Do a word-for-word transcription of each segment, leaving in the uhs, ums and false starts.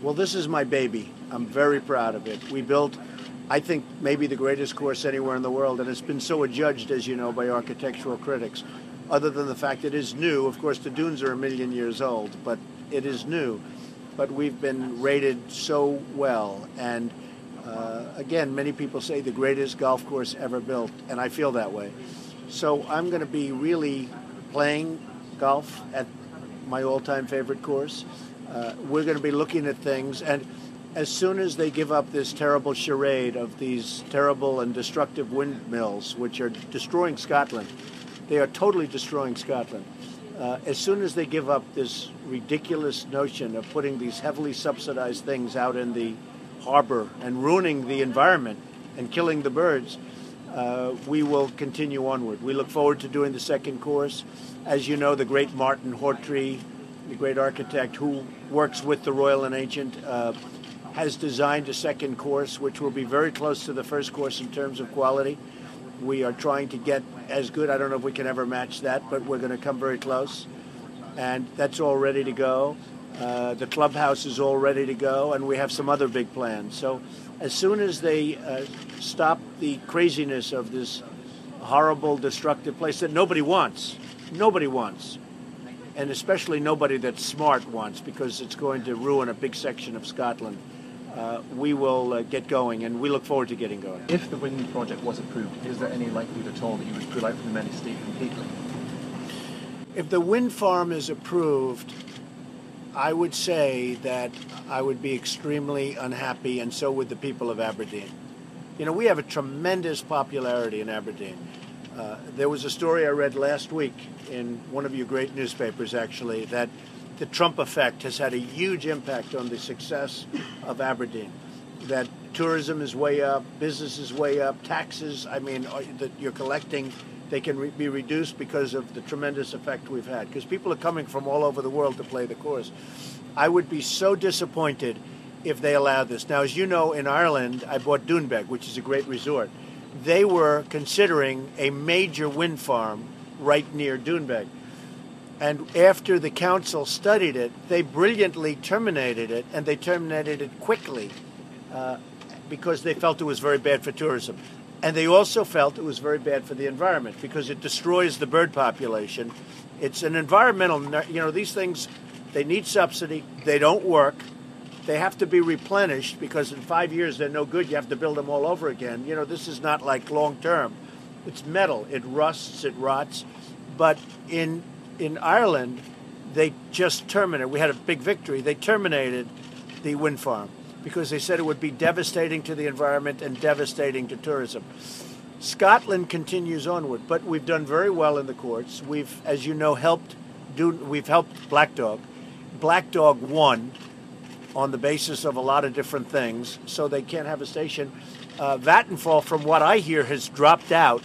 Well, this is my baby. I'm very proud of it. We built, I think, maybe the greatest course anywhere in the world, and it's been so adjudged, as you know, by architectural critics. Other than the fact it is new, of course, the dunes are a million years old, but it is new. But we've been rated so well, and uh, again, many people say the greatest golf course ever built, and I feel that way. So I'm going to be really playing golf at my all-time favorite course. Uh, we're going to be looking at things, and as soon as they give up this terrible charade of these terrible and destructive windmills, which are destroying Scotland, they are totally destroying Scotland. Uh, as soon as they give up this ridiculous notion of putting these heavily subsidized things out in the harbor and ruining the environment and killing the birds, uh, we will continue onward. We look forward to doing the second course. As you know, the great Martin Hawtrey, the great architect who works with the Royal and Ancient, uh, has designed a second course which will be very close to the first course in terms of quality. We are trying to get as good. I don't know if we can ever match that, but we're going to come very close. And that's all ready to go. Uh, the clubhouse is all ready to go, and we have some other big plans. So as soon as they uh, stop the craziness of this horrible, destructive place that nobody wants, nobody wants, and especially nobody that's smart wants, because it's going to ruin a big section of Scotland, uh, we will uh, get going, and we look forward to getting going. If the wind project was approved, is there any likelihood at all that you would pull out from the Many State completely? If the wind farm is approved, I would say that I would be extremely unhappy, and so would the people of Aberdeen. You know, we have a tremendous popularity in Aberdeen. Uh, there was a story I read last week in one of your great newspapers, actually, that the Trump effect has had a huge impact on the success of Aberdeen. That tourism is way up, business is way up, taxes, I mean, that you're collecting, they can re- be reduced because of the tremendous effect we've had. Because people are coming from all over the world to play the course. I would be so disappointed if they allowed this. Now, as you know, in Ireland, I bought Doonbeg, which is a great resort. They were considering a major wind farm right near Doonbeg. And after the council studied it, they brilliantly terminated it, and they terminated it quickly uh, because they felt it was very bad for tourism. And they also felt it was very bad for the environment because it destroys the bird population. It's an environmental, you know, these things, they need subsidy, they don't work. They have to be replenished because in five years they're no good. You have to build them all over again. You know, this is not like long term. It's metal. It rusts, it rots. But in in Ireland, they just terminated. We had a big victory. They terminated the wind farm because they said it would be devastating to the environment and devastating to tourism. Scotland continues onward, but we've done very well in the courts. We've, as you know, helped do. We've helped Black Dog. Black Dog won on the basis of a lot of different things, so they can't have a station. Uh, Vattenfall, from what I hear, has dropped out,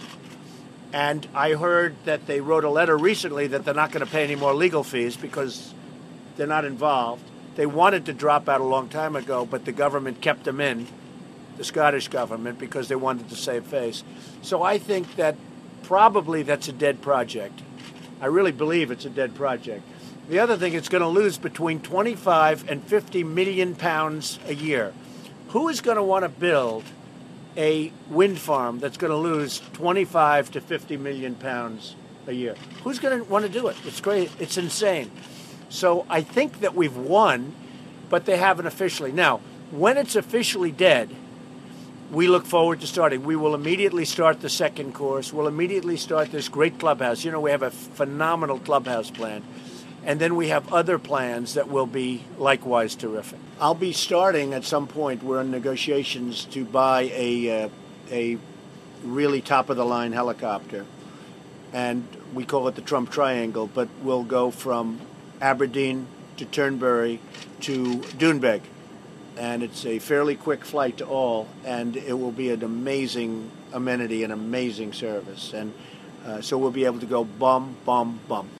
and I heard that they wrote a letter recently that they're not going to pay any more legal fees because they're not involved. They wanted to drop out a long time ago, but the government kept them in, the Scottish government, because they wanted to save face. So I think that probably that's a dead project. I really believe it's a dead project. The other thing, it's going to lose between twenty-five and fifty million pounds a year. Who is going to want to build a wind farm that's going to lose twenty-five to fifty million pounds a year? Who's going to want to do it? It's great. It's insane. So I think that we've won, but they haven't officially. Now, when it's officially dead, we look forward to starting. We will immediately start the second course. We'll immediately start this great clubhouse. You know, we have a phenomenal clubhouse plan. And then we have other plans that will be likewise terrific. I'll be starting at some point. We're in negotiations to buy a uh, a really top-of-the-line helicopter. And we call it the Trump Triangle, but we'll go from Aberdeen to Turnberry to Doonbeg. And it's a fairly quick flight to all, and it will be an amazing amenity and amazing service. And uh, so we'll be able to go bum, bum, bum.